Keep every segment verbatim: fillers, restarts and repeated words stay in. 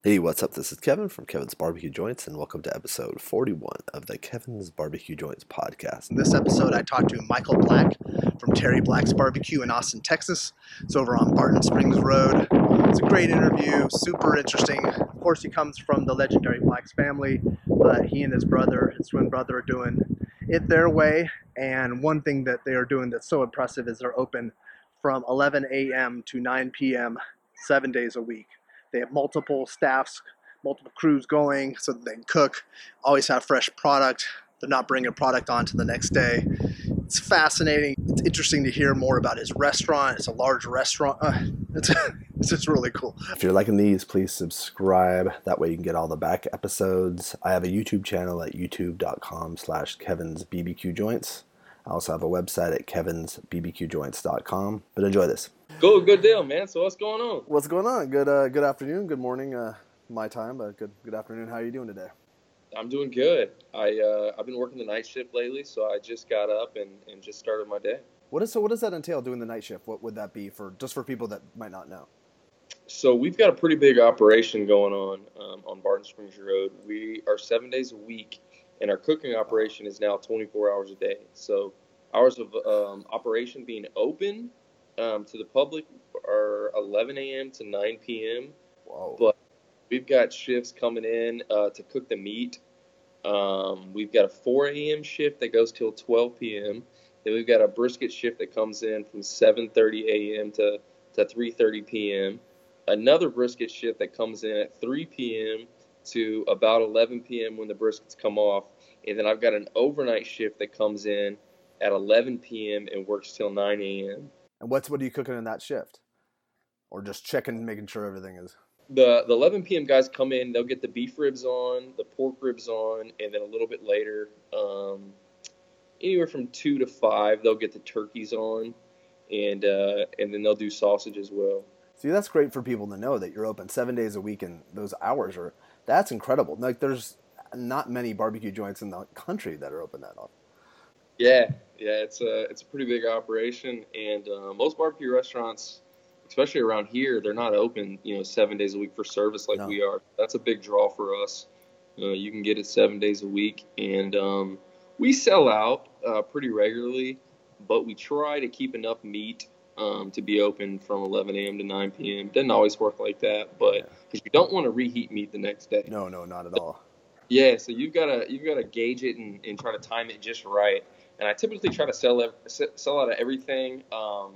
Hey, what's up? This is Kevin from Kevin's Barbecue Joints, and welcome to episode forty-one of the Kevin's Barbecue Joints podcast. In this episode, I talked to Michael Black from Terry Black's Barbecue in Austin, Texas. It's over on Barton Springs Road. It's a great interview, super interesting. Of course, he comes from the legendary Black's family, but he and his brother, his twin brother, are doing it their way. And one thing that they are doing that's so impressive is they're open from eleven a.m. to nine p.m. seven days a week. They have multiple staffs, multiple crews going so that they can cook, always have fresh product. They're not bringing product on to the next day. It's fascinating. It's interesting to hear more about his restaurant. It's a large restaurant. Uh, it's, it's just really cool. If you're liking these, please subscribe. That way you can get all the back episodes. I have a YouTube channel at youtube.com slash Kevin's BBQ Joints. I also have a website at kevins b b q joints dot com. But enjoy this. Good, good deal, man. So what's going on? What's going on? Good uh, good afternoon, good morning, uh, my time, but good good afternoon. How are you doing today? I'm doing good. I, uh, I've been working the night shift lately, so I just got up and, and just started my day. What is so? What does that entail, doing the night shift? What would that be for, just for people that might not know? So we've got a pretty big operation going on um, on Barton Springs Road. We are seven days a week, and our cooking operation is now twenty-four hours a day. So hours of um, operation being open um, to the public are eleven a.m. to nine p.m. Whoa. But we've got shifts coming in uh, to cook the meat. Um, we've got a four a.m. shift that goes till twelve p.m. Then we've got a brisket shift that comes in from seven thirty a.m. to, to three thirty p.m. Another brisket shift that comes in at three p.m. to about eleven p.m. when the briskets come off. And then I've got an overnight shift that comes in at eleven p.m. and works till nine a.m. And what's what are you cooking in that shift? Or just checking, making sure everything is... The the eleven p.m. guys come in, they'll get the beef ribs on, the pork ribs on, and then a little bit later, um, anywhere from two to five, they'll get the turkeys on, and uh, and then they'll do sausage as well. See, that's great for people to know that you're open seven days a week, and those hours are, that's incredible. Like, there's not many barbecue joints in the country that are open that often. Yeah, yeah, it's a it's a pretty big operation, and uh, most barbecue restaurants, especially around here, they're not open, you know, seven days a week for service like No. we are. That's a big draw for us. Uh, you can get it seven days a week, and um, we sell out uh, pretty regularly, but we try to keep enough meat um, to be open from eleven a.m. to nine p.m. It doesn't always work like that, but Yeah. because you don't want to reheat meat the next day. No, no, not at all. Yeah, so you've got to you've got to gauge it and, and try to time it just right. And I typically try to sell ev- sell out of everything um,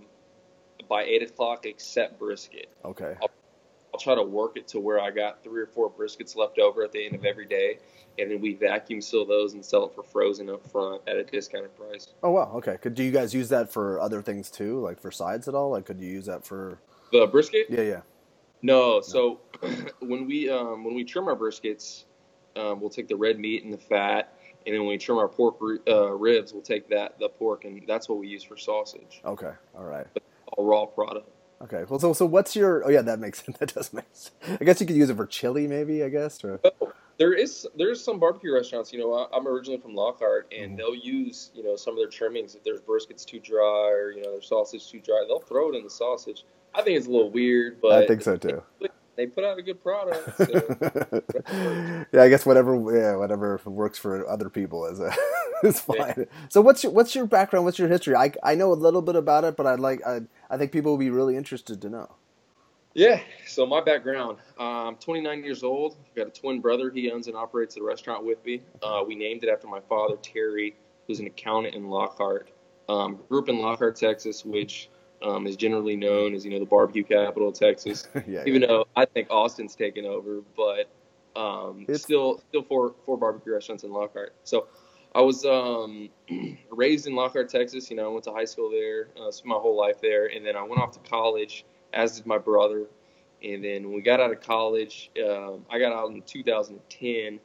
by eight o'clock except brisket. Okay. I'll, I'll try to work it to where I got three or four briskets left over at the end of every day, and then we vacuum seal those and sell it for frozen up front at a discounted price. Oh, wow. Okay. Could do you guys use that for other things too, like for sides at all? Like, could you use that for... The brisket? Yeah, yeah. No. So when we um, when we trim our briskets, um, we'll take the red meat and the fat, and then when we trim our pork uh, ribs, we'll take that the pork, and that's what we use for sausage. Okay. All right. All raw product. Okay. Well, so so what's your... Oh, yeah, that makes sense. That does make sense. I guess you could use it for chili, maybe, I guess, or... There is there's some barbecue restaurants, you know, I- I'm originally from Lockhart, and Mhm. they'll use, you know, some of their trimmings. If there's briskets too dry or, you know, their sausage too dry, they'll throw it in the sausage. I think it's a little weird, but I think so too. they put out a good product. So. Yeah, I guess whatever, yeah, whatever works for other people is uh, is fine. So, what's your what's your background? What's your history? I, I know a little bit about it, but I'd like I I think people will be really interested to know. Yeah, so my background, uh, I'm twenty-nine years old. I've got a twin brother. He owns and operates the restaurant with me. Uh, we named it after my father, Terry, who's an accountant in Lockhart. Um, grew up in Lockhart, Texas, which um, is generally known as, you know, the barbecue capital of Texas. yeah, Even yeah. though I think Austin's taken over, but um, It's- still still four four barbecue restaurants in Lockhart. So I was um, raised in Lockhart, Texas. You know, I went to high school there, uh, spent my whole life there, and then I went off to college, as did my brother. And then when we got out of college, um, I got out in two thousand ten.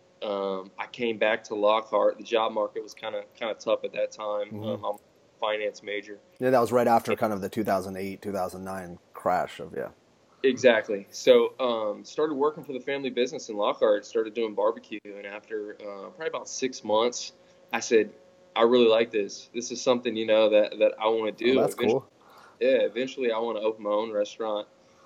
Um, I came back to Lockhart. The job market was kind of kind of tough at that time. Mhm. Um, I'm a finance major. Yeah, that was right after kind of the two thousand eight, two thousand nine crash of yeah. Exactly. So um, started working for the family business in Lockhart, started doing barbecue. And after uh, probably about six months, I said, I really like this. This is something, you know, that, that I want to do. Oh, that's Eventually- cool. Yeah, eventually I want to open my own restaurant.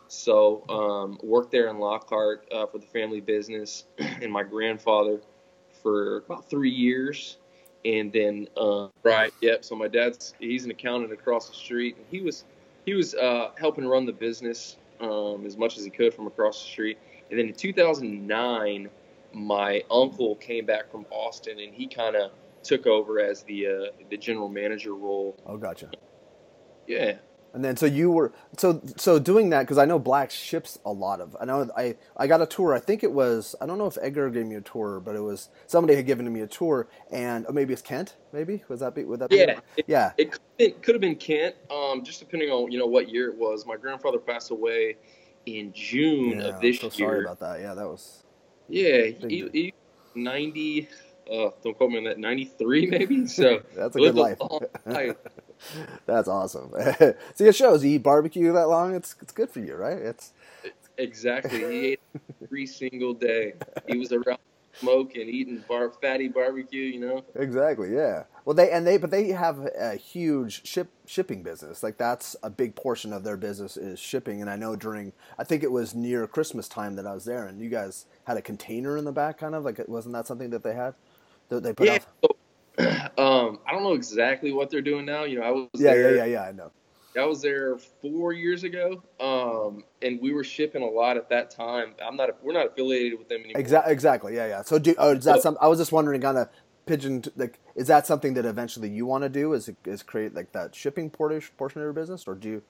So um, worked there in Lockhart uh, for the family business, and my grandfather for about three years, and then uh, right, yep. So my dad's he's an accountant across the street, and he was he was uh, helping run the business um, as much as he could from across the street. And then in two thousand nine, my uncle came back from Austin, and he kind of took over as the uh, the general manager role. Oh, gotcha. Yeah. And then so you were so so doing that because I know Black ships a lot of. I know I I got a tour. I think it was I don't know if Edgar gave me a tour, but it was somebody had given me a tour, and oh, maybe it's Kent. Maybe was that be would that be? Yeah. It, yeah. It could, it could have been Kent. Um, just depending on you know what year it was. My grandfather passed away in June yeah, of this I'm so year. Sorry about that. Yeah, that was. Yeah, he, he ninety. Uh, don't quote me on that. ninety-three maybe. So that's a good life. life. That's awesome. See, it shows you eat barbecue that long. It's it's good for you, right? It's exactly. He ate every single day. He was around smoking, eating bar, fatty barbecue. You know. Exactly. Yeah. Well, they and they but they have a huge ship shipping business. Like that's a big portion of their business is shipping. And I know during I think it was near Christmas time that I was there, and you guys had a container in the back, kind of like wasn't that something that they had that they put yeah. off? So, Um, I don't know exactly what they're doing now. You know, I was yeah, there, yeah, yeah, yeah. I know. I was there four years ago, um, and we were shipping a lot at that time. I'm not, we're not affiliated with them anymore. Exactly, exactly. Yeah, yeah. So, do, oh, is that so, some? I was just wondering, kind of pigeon, like, is that something that eventually you want to do? Is is create like that shipping portage portion of your business, or do you?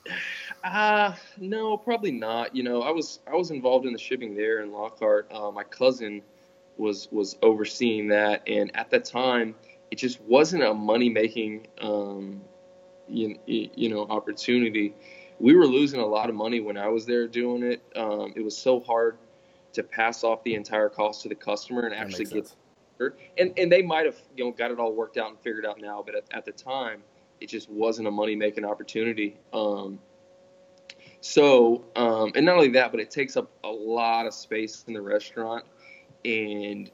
Uh no, probably not. You know, I was I was involved in the shipping there in Lockhart. Uh, my cousin was was overseeing that, and at that time it just wasn't a money making um you, you know opportunity. We were losing a lot of money when I was there doing it. Um it was so hard to pass off the entire cost to the customer and actually get sense. and and they might have you know got it all worked out and figured out now, but at, at the time it just wasn't a money making opportunity. um so um and not only that, but it takes up a lot of space in the restaurant, and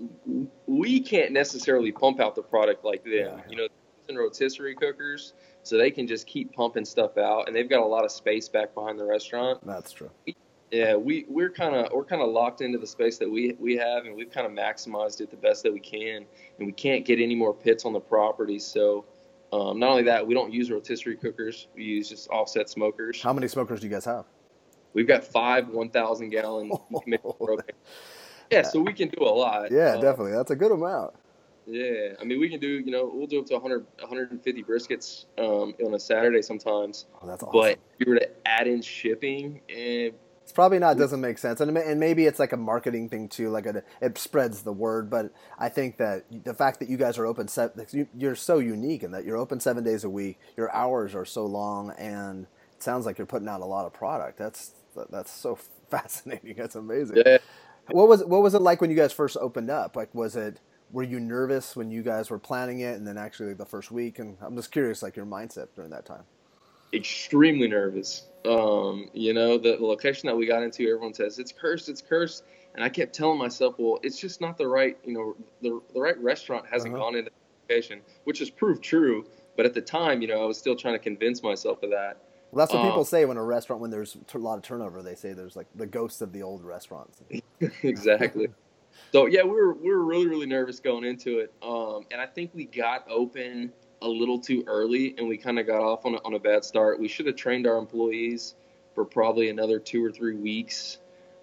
we can't necessarily pump out the product like them. Yeah. You know, they're using rotisserie cookers, so they can just keep pumping stuff out, and they've got a lot of space back behind the restaurant. That's true. Yeah, we we're kind of we're kind of locked into the space that we we have, and we've kind of maximized it the best that we can, and we can't get any more pits on the property. So, um, not only that, we don't use rotisserie cookers; we use just offset smokers. How many smokers do you guys have? We've got five one thousand gallon. Oh, yeah, so we can do a lot. Yeah, uh, definitely. That's a good amount. Yeah, I mean, we can do, you know, we'll do up to one hundred, one hundred fifty briskets um, on a Saturday sometimes. Oh, that's awesome. But if you were to add in shipping, eh, it's probably not, doesn't make sense. And, and maybe it's like a marketing thing too, like a, it spreads the word. But I think that the fact that you guys are open, seven, you're so unique in that you're open seven days a week, your hours are so long, and it sounds like you're putting out a lot of product. That's that's so fascinating. That's amazing. Yeah. What was what was it like when you guys first opened up? Like, was it were you nervous when you guys were planning it, and then actually like, the first week? And I'm just curious, like your mindset during that time. Extremely nervous. Um, you know, the, the location that we got into, everyone says it's cursed, it's cursed, and I kept telling myself, well, it's just not the right, you know, the the right restaurant hasn't uh-huh. gone into the location, which has proved true. But at the time, you know, I was still trying to convince myself of that. Well, that's what um, people say when a restaurant, when there's a lot of turnover, they say there's like the ghosts of the old restaurants. Exactly. So yeah, we were we were really really nervous going into it, um, and I think we got open a little too early, and we kind of got off on a, on a bad start. We should have trained our employees for probably another two or three weeks,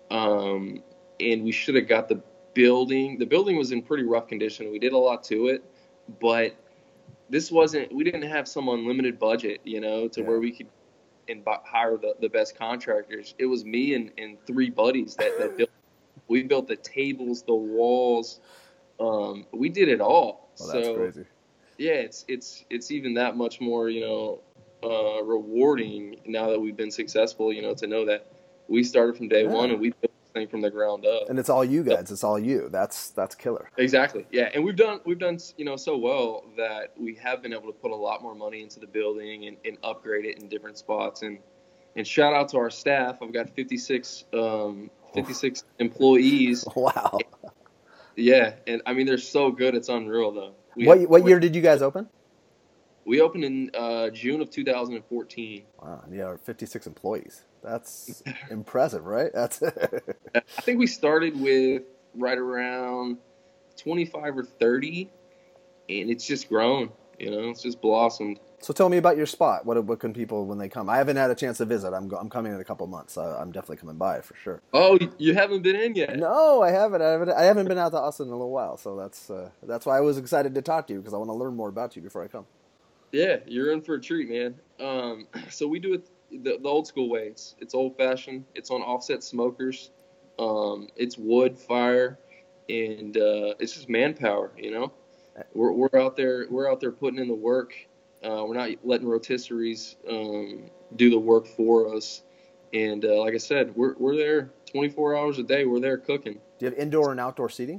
um, and we should have got the building. The building was in pretty rough condition. We did a lot to it, but this wasn't. We didn't have some unlimited budget, you know, to yeah. where we could. And hire the, the best contractors. It was me and, and three buddies that, that built. We built the tables, the walls. Um, we did it all. Well, that's so crazy. Yeah, it's it's it's even that much more, you know, uh, rewarding now that we've been successful. You know, to know that we started from day yeah. one and we built this thing from the ground up. And it's all you guys. It's all you. That's that's killer. Exactly. Yeah, and we've done we've done you know so well that we have been able to put a lot more money into the building and, and upgrade it in different spots. And and shout out to our staff. I've got fifty-six um, fifty-six employees. Wow. Yeah, and I mean they're so good. It's unreal though. We what have, what year did you guys open? We opened in uh, June of two thousand fourteen. Wow. Yeah, fifty-six employees. That's impressive, right? That's I think we started with right around twenty-five or thirty, and it's just grown. You know, it's just blossomed. So tell me about your spot. What what can people when they come? I haven't had a chance to visit. I'm I'm coming in a couple months. So I'm definitely coming by for sure. Oh, you haven't been in yet? No, I haven't. I haven't. I haven't been out to Austin in a little while. So that's uh, that's why I was excited to talk to you because I want to learn more about you before I come. Yeah, you're in for a treat, man. Um, so we do it the, the old school way. It's it's old fashioned. It's on offset smokers. Um, it's wood fire, and uh, it's just manpower. You know, we're we're out there we're out there putting in the work. Uh, we're not letting rotisseries um, do the work for us. And uh, like I said, we're we're there twenty-four hours a day. We're there cooking. Do you have indoor and outdoor seating?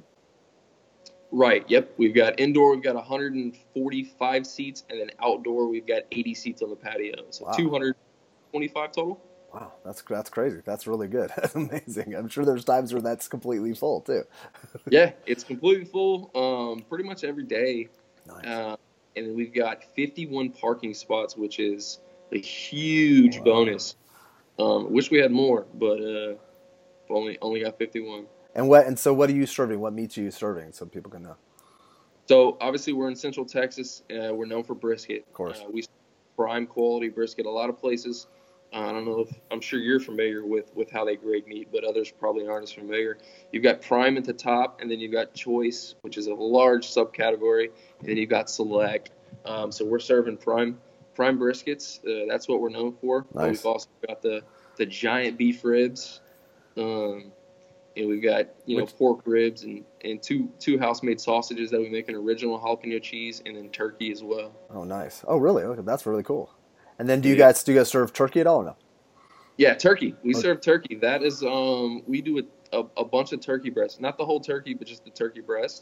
Right. Yep. We've got indoor. We've got one hundred forty-five seats, and then outdoor we've got eighty seats on the patio. So wow. two hundred twenty-five total. Wow, that's that's crazy. That's really good. That's amazing. I'm sure there's times where that's completely full too. Yeah, it's completely full. Um, pretty much every day. Nice. Uh, and then we've got fifty-one parking spots, which is a huge wow. bonus. Um, wish we had more, but uh, only only got fifty-one. And what? And so, what are you serving? What meats are you serving, so people can know? So obviously, we're in Central Texas. Uh, we're known for brisket. Of course, uh, we prime quality brisket. A lot of places. Uh, I don't know if I'm sure you're familiar with, with how they grade meat, but others probably aren't as familiar. You've got prime at the top, and then you've got choice, which is a large subcategory, and then you've got select. Um, so we're serving prime prime briskets. Uh, that's what we're known for. Nice. We've also got the, the giant beef ribs, um, and we've got you which, know pork ribs and, and two two house made sausages that we make an original jalapeno cheese, and then turkey as well. Oh, nice. Oh, really? Okay, that's really cool. And then do you guys do you guys serve turkey at all or no? Yeah, turkey. We okay. serve turkey. That is, um, we do a, a, a bunch of turkey breasts. Not the whole turkey, but just the turkey breast.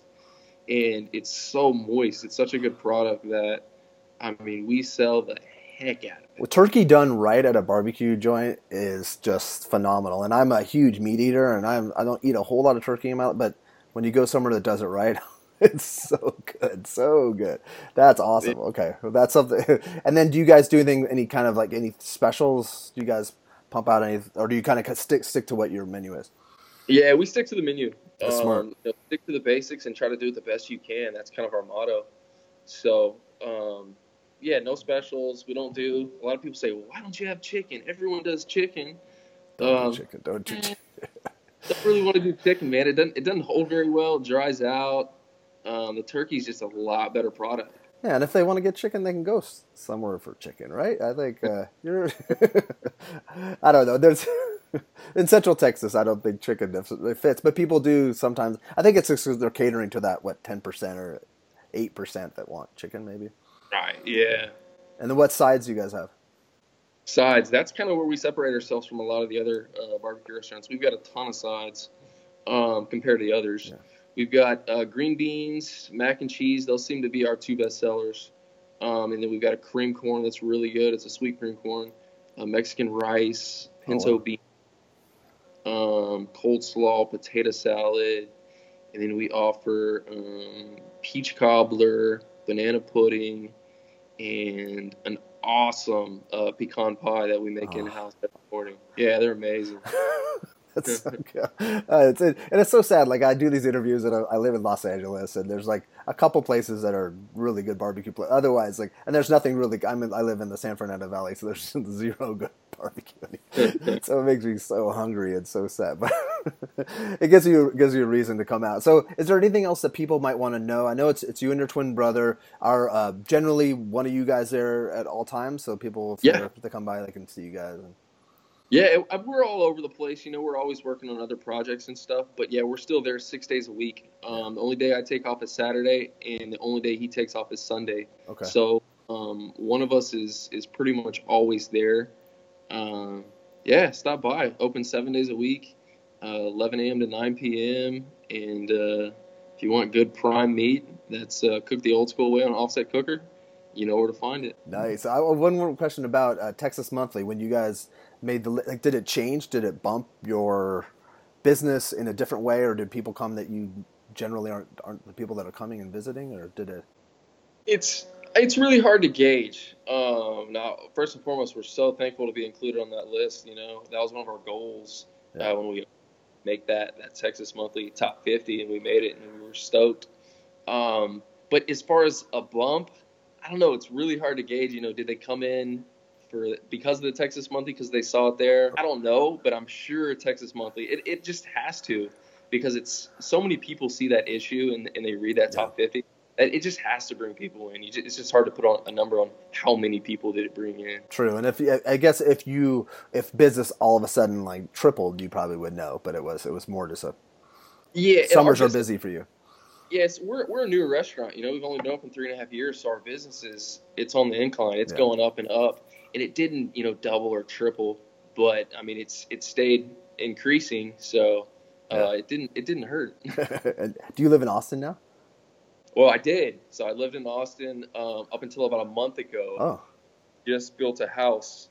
And it's so moist. It's such a good product that, I mean, we sell the heck out of it. Well, turkey done right at a barbecue joint is just phenomenal. And I'm a huge meat eater, and I'm I don't eat a whole lot of turkey in my, but when you go somewhere that does it right, it's so good, so good. That's awesome. Okay, well, that's something. And then, do you guys do anything, any kind of like any specials? Do you guys pump out any, or do you kind of stick stick to what your menu is? Yeah, we stick to the menu. That's um, smart. You know, stick to the basics and try to do it the best you can. That's kind of our motto. So, um, yeah, no specials. We don't do. A lot of people say, "Well, why don't you have chicken?" Everyone does chicken. Don't um, do chicken. Don't do chicken. Don't really want to do chicken, man. It doesn't. It doesn't hold very well. It dries out. Um, the turkey's just a lot better product. Yeah, and if they want to get chicken, they can go somewhere for chicken, right? I think uh, you're. I don't know. There's in Central Texas, I don't think chicken fits, but people do sometimes. I think it's just they're catering to that what ten percent or eight percent that want chicken, maybe. Right. Yeah. And then what sides do you guys have? Sides. That's kind of where we separate ourselves from a lot of the other uh, barbecue restaurants. We've got a ton of sides um, compared to the others. Yeah. We've got uh, green beans, mac and cheese. Those seem to be our two best sellers. Um, and then we've got a cream corn that's really good. It's a sweet cream corn. Uh, Mexican rice, pinto oh, wow. beans, um, cold slaw, potato salad. And then we offer um, peach cobbler, banana pudding, and an awesome uh, pecan pie that we make oh. in-house every morning. Yeah, they're amazing. That's so good. Uh, it's, it, and it's so sad. Like, I do these interviews, and I, I live in Los Angeles, and there's like a couple places that are really good barbecue places. Otherwise, like, and there's nothing really. I'm in, I live in the San Fernando Valley, so there's zero good barbecue. So it makes me so hungry and so sad. But it gives you gives you a reason to come out. So, is there anything else that people might want to know? I know it's it's you and your twin brother. Are uh, generally one of you guys there at all times, so people if, yeah. if they come by, they can see you guys. And, Yeah, we're all over the place. You know, we're always working on other projects and stuff. But, yeah, we're still there six days a week. Um, the only day I take off is Saturday, and the only day he takes off is Sunday. Okay. So um, one of us is, is pretty much always there. Um, yeah, stop by. Open seven days a week, uh, eleven a.m. to nine p.m. And uh, if you want good prime meat that's uh, cooked the old school way on an offset cooker, you know where to find it. Nice. I, one more question about uh, Texas Monthly. When you guys made the like, did it change? Did it bump your business in a different way, or did people come that you generally aren't aren't the people that are coming and visiting, or did it? It's It's really hard to gauge. Um, now, first and foremost, we're so thankful to be included on that list. You know, that was one of our goals Yeah. uh, when we make that that Texas Monthly top fifty, and we made it, and we were stoked. Um, but as far as a bump, I don't know. It's really hard to gauge. You know, did they come in for because of the Texas Monthly because they saw it there? I don't know, but I'm sure Texas Monthly. It it just has to, because it's so many people see that issue and, and they read that top Yeah. fifty. That it just has to bring people in. You just, it's just hard to put on a number on how many people did it bring in. True, and if I guess if you if business all of a sudden like tripled, you probably would know. But it was it was more just a Yeah, and summers our are business- busy for you. Yes, we're we're a newer restaurant. You know, we've only been open three and a half years, so our business is it's on the incline. It's Yeah. going up and up, and it didn't you know double or triple, but I mean it's it stayed increasing, so uh, Yeah. it didn't it didn't hurt. And do you live in Austin now? Well, I did. So I lived in Austin um, up until about a month ago. Oh, Just built a house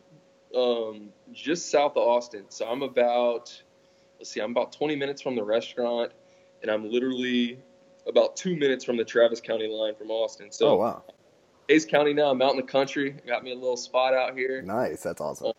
um, just south of Austin. So I'm about let's see, I'm about twenty minutes from the restaurant, and I'm literally about two minutes from the Travis County line from Austin. So oh wow, Hayes County now. I'm out in the country. Got me a little spot out here. nice. That's awesome.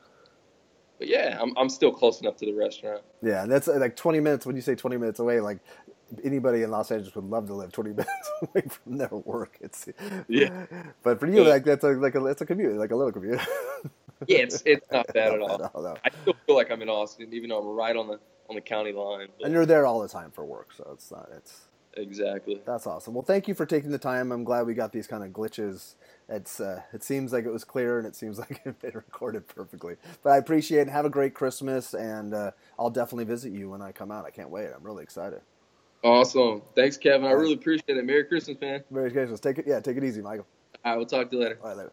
But yeah, I'm I'm still close enough to the restaurant. Yeah, and that's uh, like twenty minutes. When you say twenty minutes away, like anybody in Los Angeles would love to live twenty minutes away from their work. It's Yeah. But for you, Yeah. like that's a, like a it's a commute, like a little commute. Yeah, it's it's not bad at Not all. no. I still feel like I'm in Austin, even though I'm right on the on the county line. But And you're there all the time for work, so it's not it's. exactly. That's awesome. Well, thank you for taking the time. I'm glad we got these kind of glitches. It's uh, it seems like it was clear, and it seems like it recorded perfectly. But I appreciate it. Have a great Christmas, and uh, I'll definitely visit you when I come out. I can't wait. I'm really excited. Awesome. Thanks, Kevin. I really appreciate it. Merry Christmas, man. Merry Christmas. Take it. Yeah, take it easy, Michael. All right, we'll talk to you later. All right, later.